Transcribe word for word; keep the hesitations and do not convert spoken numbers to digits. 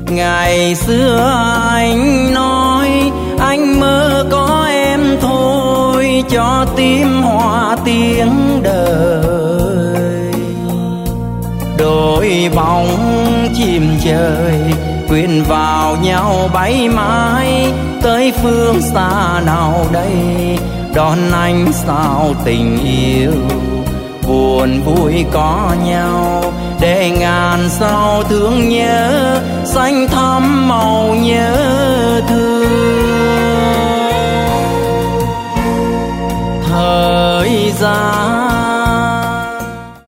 Ngày xưa anh nói anh mơ có em thôi, cho tim hoa tiếng đời. Đôi bóng chim trời quyện vào nhau bay mãi, tới phương xa nào đây đón anh sao tình yêu. Buồn vui có nhau để ngàn sao thương nhớ, xanh thẳm